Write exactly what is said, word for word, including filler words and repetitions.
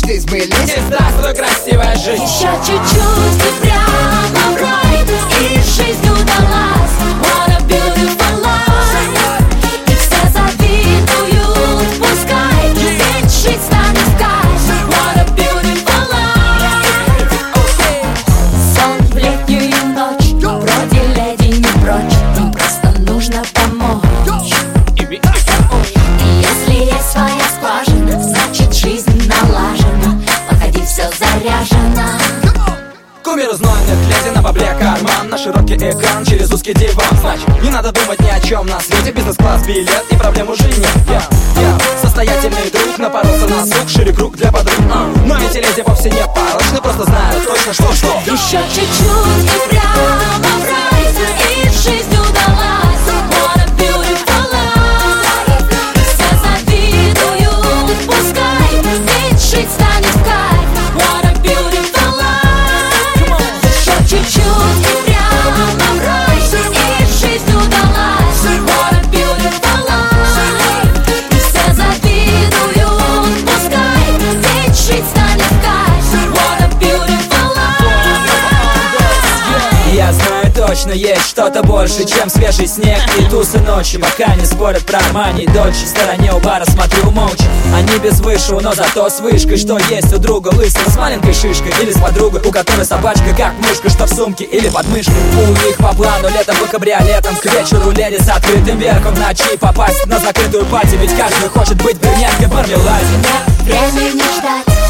мечты сбылись. И здравствуй, красивая жизнь. Еще чуть-чуть и прямо в рай, и жизнь удалась. What a beautiful life. И все завидуют, пускай, ведь жить станет в кайф. What a beautiful life. Сон в летнюю ночь, вроде леди не прочь, им просто нужно помочь. И если есть своя скважина, значит жизнь налажена. Подходи, все заряжено. Кумир знает, леди на бабле карман, на широкий экран через узкий диван. Значит, не надо думать ни о чем на свете. Бизнес-класс, билет и проблем уже нет. Я, я состоятельный друг, напоролся на сук, шире круг для подруг. а. Но эти леди вовсе не порочны, просто знают точно что-что. Еще чуть-чуть и прямо в рай, и жизнь удалась. What a beautiful life. Все завидуют, пускай, ведь жить станет в кайф. What a beautiful life. Еще чуть-чуть и прямо в рай, и жизнь удалась. What a beautiful life. Все завидуют, пускай, ведь жить станет в кайф. What a beautiful life. Я знаю точно, есть что-то больше, чем свежий снег и тусы ночи. Пока не спорят про Армани и Дольче, в стороне у бара смотрю молча. Они без вышел, но зато с вышкой. Что есть у друга лысого с маленькой шишкой, или с подругой, у которой собачка как мышка, что в сумке или под мышкой. У них по плану летом по кабриолетам, к вечеру леди с открытым верхом, в ночи попасть на закрытую пати. Ведь каждый хочет быть брюнеткой в мармеладе. Времени ждать.